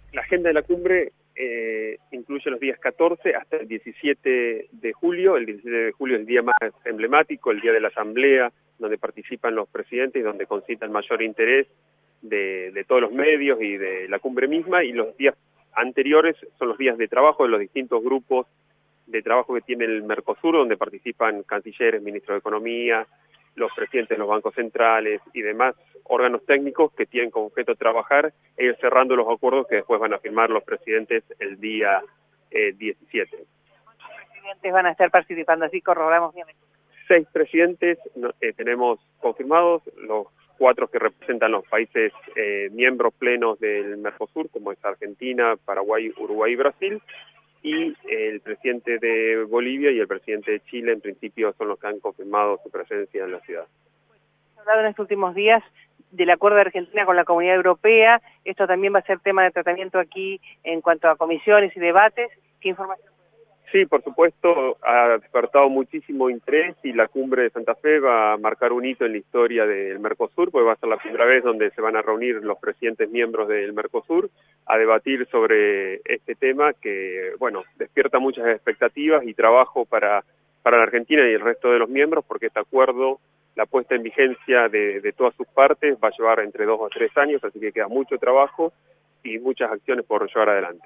La agenda de la cumbre incluye los días 14 hasta el 17 de julio. El 17 de julio es el día más emblemático, el día de la asamblea, donde participan los presidentes y donde concita el mayor interés de todos los medios y de la cumbre misma, y los días anteriores son los días de trabajo de los distintos grupos de trabajo que tiene el Mercosur, donde participan cancilleres, ministros de Economía, los presidentes de los bancos centrales y demás órganos técnicos que tienen como objeto trabajar, ellos cerrando los acuerdos que después van a firmar los presidentes el día 17. ¿Cuántos presidentes van a estar participando? Así corroboramos bien. 6 presidentes tenemos confirmados, los 4 que representan los países miembros plenos del Mercosur, como es Argentina, Paraguay, Uruguay y Brasil, y el presidente de Bolivia y el presidente de Chile, en principio, son los que han confirmado su presencia en la ciudad. Se ha hablado en estos últimos días del acuerdo de Argentina con la Comunidad Europea. Esto también va a ser tema de tratamiento aquí en cuanto a comisiones y debates. ¿Qué información? Sí, por supuesto, ha despertado muchísimo interés y la cumbre de Santa Fe va a marcar un hito en la historia del Mercosur, porque va a ser la primera vez donde se van a reunir los presidentes miembros del Mercosur a debatir sobre este tema que, bueno, despierta muchas expectativas y trabajo para la Argentina y el resto de los miembros, porque este acuerdo, la puesta en vigencia de todas sus partes, va a llevar entre 2 o 3 años, así que queda mucho trabajo y muchas acciones por llevar adelante.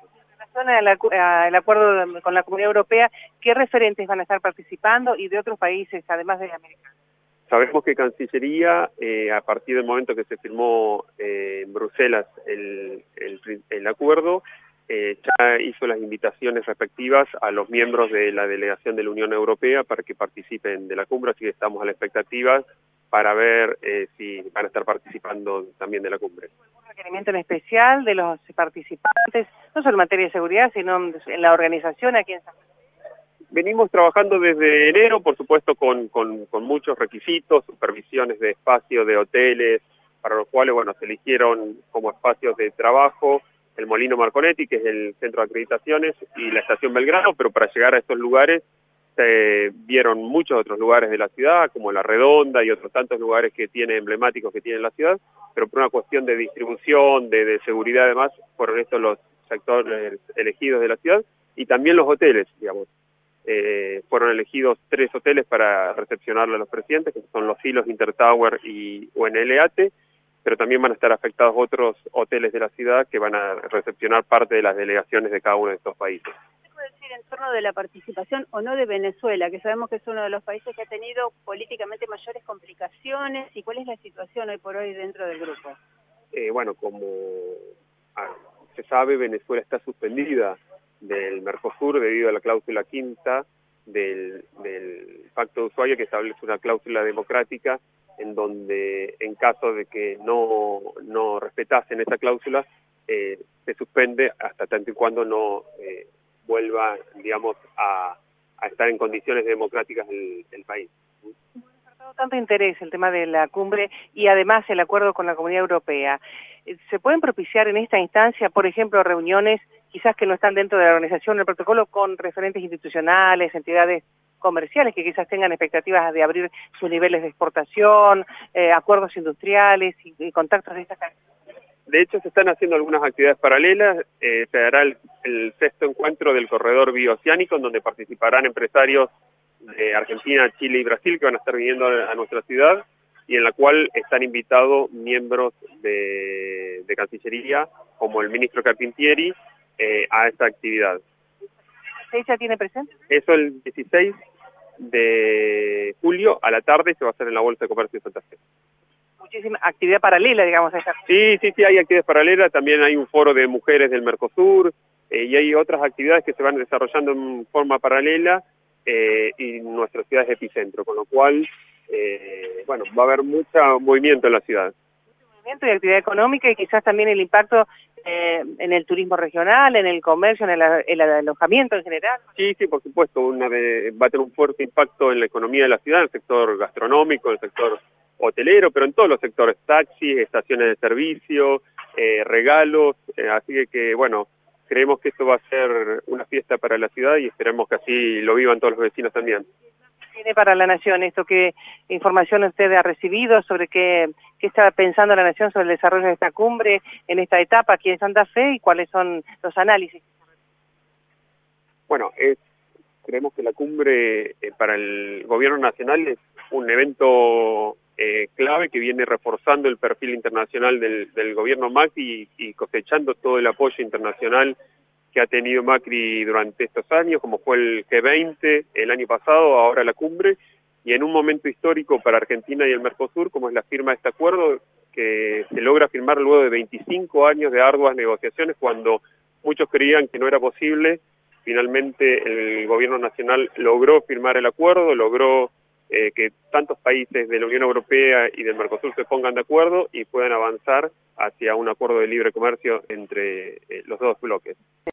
El acuerdo con la Comunidad Europea, ¿qué referentes van a estar participando y de otros países, además de América? Sabemos que Cancillería, a partir del momento que se firmó en Bruselas el acuerdo, ya hizo las invitaciones respectivas a los miembros de la delegación de la Unión Europea para que participen de la cumbre, así que estamos a la expectativa para ver si van a estar participando también de la cumbre. ¿Algún requerimiento en especial de los participantes, no solo en materia de seguridad, sino en la organización aquí en San Francisco? Venimos trabajando desde enero, por supuesto, con muchos requisitos, supervisiones de espacios, de hoteles, para los cuales, bueno, se eligieron como espacios de trabajo el Molino Marconetti, que es el centro de acreditaciones, y la Estación Belgrano, pero para llegar a estos lugares se vieron muchos otros lugares de la ciudad, como La Redonda y otros tantos lugares que tiene emblemáticos que tiene la ciudad, pero por una cuestión de distribución, de seguridad además, fueron estos los sectores elegidos de la ciudad, y también los hoteles, digamos. Fueron elegidos 3 hoteles para recepcionarle a los presidentes, que son los Silos, Intertower y UNLAT, pero también van a estar afectados otros hoteles de la ciudad que van a recepcionar parte de las delegaciones de cada uno de estos países. ¿Qué puede decir en torno de la participación o no de Venezuela, que sabemos que es uno de los países que ha tenido políticamente mayores complicaciones, y cuál es la situación hoy por hoy dentro del grupo? Bueno, como se sabe, Venezuela está suspendida del Mercosur debido a la cláusula quinta del Pacto de Ushuaia, que establece una cláusula democrática en donde, en caso de que no respetasen esa cláusula, se suspende hasta tanto y cuando no vuelva, digamos, a estar en condiciones democráticas el país. Tanto interés el tema de la cumbre y además el acuerdo con la Comunidad Europea. ¿Se pueden propiciar en esta instancia, por ejemplo, reuniones quizás que no están dentro de la organización del protocolo con referentes institucionales, entidades comerciales que quizás tengan expectativas de abrir sus niveles de exportación, acuerdos industriales y contactos de esta características? De hecho, se están haciendo algunas actividades paralelas. Se dará el 6º encuentro del corredor bioceánico, en donde participarán empresarios de Argentina, Chile y Brasil que van a estar viniendo a nuestra ciudad, y en la cual están invitados miembros de Cancillería, como el ministro Carpintieri, a esta actividad. ¿La fecha tiene presente? Eso el 16 de julio a la tarde se va a hacer en la Bolsa de Comercio de Santa Fe. Muchísima actividad paralela, digamos, a esta. Sí, hay actividades paralelas, también hay un foro de mujeres del Mercosur, y hay otras actividades que se van desarrollando en forma paralela, y nuestra ciudad es epicentro, con lo cual, bueno, va a haber mucho movimiento en la ciudad. Mucho movimiento y actividad económica, y quizás también el impacto en el turismo regional, en el comercio, en el alojamiento en general. Sí, por supuesto, va a tener un fuerte impacto en la economía de la ciudad, en el sector gastronómico, en el sector hotelero, pero en todos los sectores, taxis, estaciones de servicio, regalos, así que bueno, creemos que esto va a ser una fiesta para la ciudad y esperemos que así lo vivan todos los vecinos también. tiene para la Nación esto? ¿Qué información usted ha recibido sobre qué está pensando la Nación sobre el desarrollo de esta cumbre en esta etapa aquí en Santa Fe y cuáles son los análisis? Bueno, creemos que la cumbre para el gobierno nacional es un evento clave que viene reforzando el perfil internacional del gobierno Macri y cosechando todo el apoyo internacional que ha tenido Macri durante estos años, como fue el G20 el año pasado, ahora la cumbre, y en un momento histórico para Argentina y el Mercosur, como es la firma de este acuerdo, que se logra firmar luego de 25 años de arduas negociaciones, cuando muchos creían que no era posible. Finalmente el gobierno nacional logró firmar el acuerdo, logró que tantos países de la Unión Europea y del Mercosur se pongan de acuerdo y puedan avanzar hacia un acuerdo de libre comercio entre los dos bloques.